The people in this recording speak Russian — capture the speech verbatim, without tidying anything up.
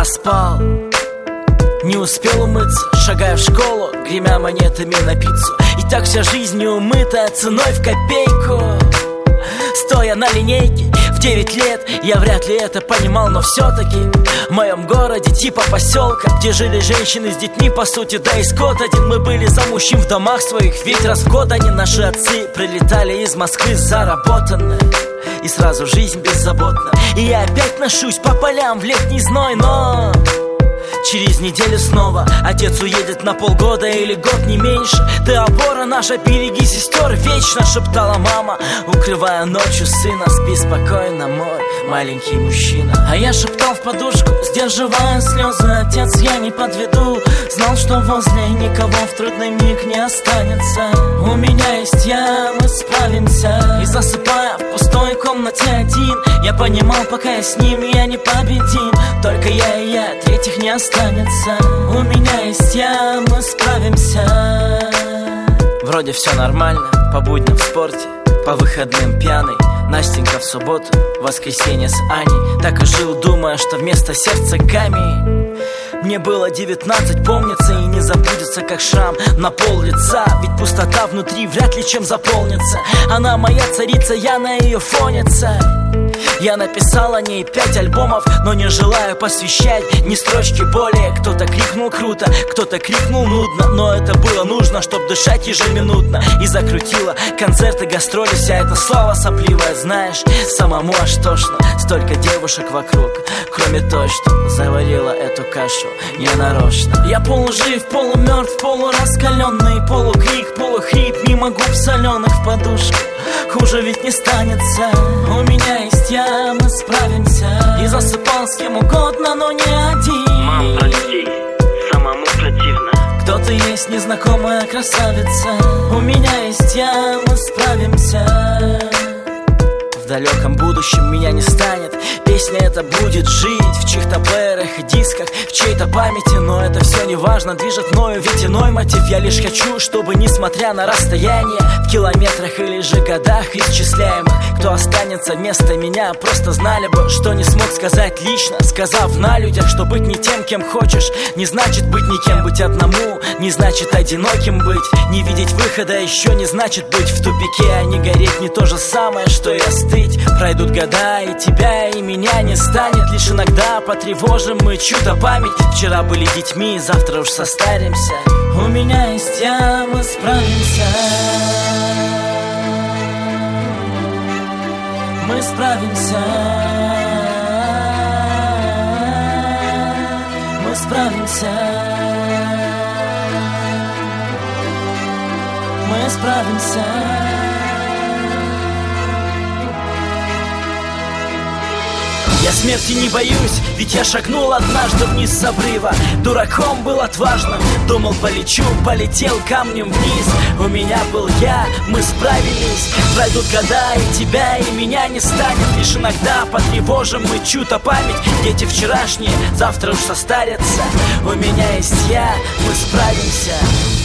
проспал, не успел умыться, шагая в школу, гремя монетами на пиццу. И так вся жизнь не умытая, ценой в копейку. Стоя на линейке в девять лет, я вряд ли это понимал, но все-таки в моем городе типа поселка, где жили женщины с детьми, по сути, да и скот один. Мы были за мужчин в домах своих, ведь раз в год они, наши отцы, прилетали из Москвы заработанные. И сразу жизнь беззаботна. И я опять ношусь по полям в летний зной, но через неделю снова отец уедет на полгода или год, не меньше. Ты опора наша, береги сестер вечно, шептала мама, укрывая ночью сына. Спи спокойно, мой маленький мужчина. А я шептал в подушку, сдерживая слезы: отец, я не подведу. Знал, что возле никого в трудный миг не останется. У меня есть я, мы справимся. И засыпая в пустой комнате один, я понимал, пока я с ним, я не победим. Только я и я, третьих не останется. У меня есть я, мы справимся. Вроде все нормально, по будням в спорте, по выходным пьяный. Настенька в субботу, воскресенье с Аней. Так и жил, думая, что вместо сердца камень. Мне было девятнадцать, помнится и не забудется, как шрам на пол лица. Ведь пустота внутри вряд ли чем заполнится. Она моя царица, я на ее фоне царь. Я написал о ней пять альбомов, но не желаю посвящать ни строчки более. Кто-то крикнул круто, кто-то крикнул нудно, но это было нужно, чтоб дышать ежеминутно. И закрутила концерты, гастроли, вся эта слава сопливая. Знаешь, самому аж тошно, столько девушек вокруг, кроме той, что заварила эту кашу ненарочно. Я полужив, полумертв, полураскаленный, полукрик, полухрип, мимо губ соленых в подушку. Хуже ведь не станется. У меня есть я, мы справимся. И засыпал с кем угодно, но не один. Мам, прости, самому противно. Кто-то есть незнакомая красавица. У меня есть я, мы справимся. В далеком будущем меня не станет. Песня эта будет жить в чьих-то плеерах и дисках, в чьей-то памяти. Но это все не важно, движет мною ведь иной мотив. Я лишь хочу, чтобы, несмотря на расстояние, в километрах или же годах исчисляемых, кто останется вместо меня, просто знали бы, что не смог сказать лично, сказав на людях, что быть не тем, кем хочешь, не значит быть никем. Быть одному не значит одиноким быть. Не видеть выхода еще не значит быть в тупике. А не гореть не то же самое, что и остыть. Пройдут года, и тебя, и меня не станет. Лишь иногда потревожим мы чью-то память. Вчера были детьми, завтра уж состаримся. У меня есть я, мы справимся. Мы справимся. Мы справимся. Мы справимся. Я смерти не боюсь, ведь я шагнул однажды вниз с обрыва. Дураком был отважным, думал полечу, полетел камнем вниз. У меня был я, мы справились. Пройдут года, и тебя, и меня не станет. Лишь иногда потревожим мы чью-то память. Дети вчерашние, завтра уж состарятся. У меня есть я, мы справимся.